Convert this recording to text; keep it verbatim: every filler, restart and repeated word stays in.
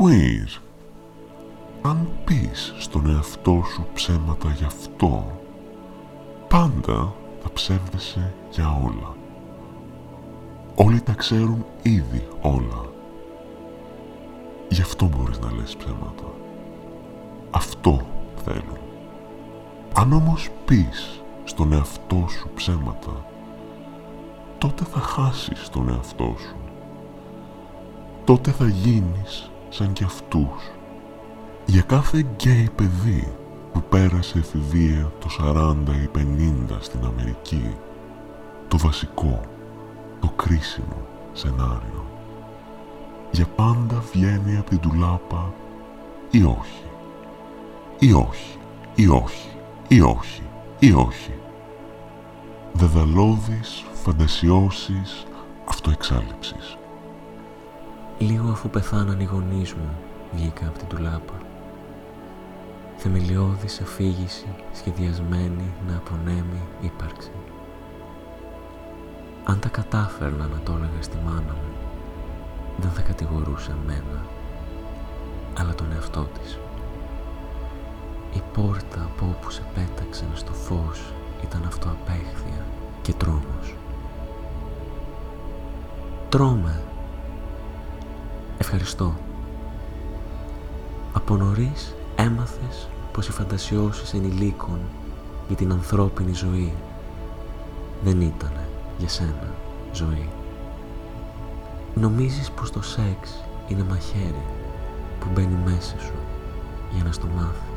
queer. Αν πεις στον εαυτό σου ψέματα γι' αυτό, πάντα θα ψεύδεσαι για όλα. Όλοι τα ξέρουν ήδη όλα. Γι' αυτό μπορείς να λες ψέματα. Αυτό θέλουν. Αν όμως πεις στον εαυτό σου ψέματα, τότε θα χάσεις τον εαυτό σου. Τότε θα γίνεις σαν κι αυτούς. Για κάθε γκέι παιδί που πέρασε εφηβεία το σαράντα ή πενήντα στην Αμερική, το βασικό, το κρίσιμο σενάριο, για πάντα βγαίνει από την ντουλάπα ή όχι, ή όχι, ή όχι, ή όχι, ή όχι. Δεδαλώδεις φαντασιώσεις αυτοεξάλληψης. Λίγο αφού πεθάναν οι γονείς μου, βγήκα από την ντουλάπα. Θεμελιώδης αφήγηση, σχεδιασμένη να απονέμει ύπαρξη. Αν τα κατάφερνα να το έλεγα στη μάνα μου, δεν θα κατηγορούσε εμένα, αλλά τον εαυτό της. Η πόρτα από όπου σε πέταξαν στο φως ήταν αυτοαπέχθεια και τρόμος. Τρώμε. Ευχαριστώ. Από νωρίς έμαθες πως οι φαντασιώσεις ενηλίκων για την ανθρώπινη ζωή δεν ήτανε για σένα ζωή. Νομίζεις πως το σεξ είναι μαχαίρι που μπαίνει μέσα σου για να στο μάθεις.